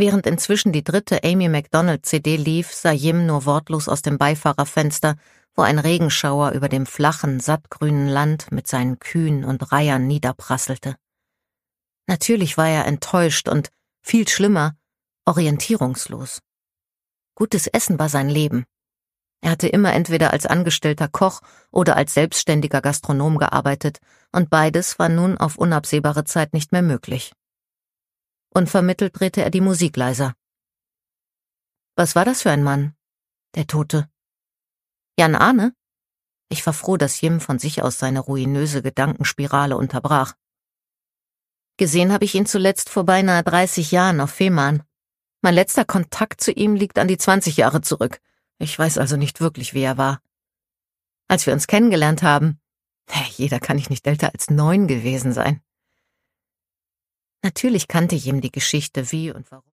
Während inzwischen die 3. Amy Macdonald-CD lief, sah Jim nur wortlos aus dem Beifahrerfenster, wo ein Regenschauer über dem flachen, sattgrünen Land mit seinen Kühen und Reihern niederprasselte. Natürlich war er enttäuscht und, viel schlimmer, orientierungslos. Gutes Essen war sein Leben. Er hatte immer entweder als angestellter Koch oder als selbstständiger Gastronom gearbeitet, und beides war nun auf unabsehbare Zeit nicht mehr möglich. Unvermittelt drehte er die Musik leiser. Was war das für ein Mann? Der Tote. Jan Arne? Ich war froh, dass Jim von sich aus seine ruinöse Gedankenspirale unterbrach. Gesehen habe ich ihn zuletzt vor beinahe 30 Jahren auf Fehmarn. Mein letzter Kontakt zu ihm liegt an die 20 Jahre zurück. Ich weiß also nicht wirklich, wie er war. Als wir uns kennengelernt haben, jeder kann nicht älter als 9 gewesen sein. Natürlich kannte Jim die Geschichte, wie und warum.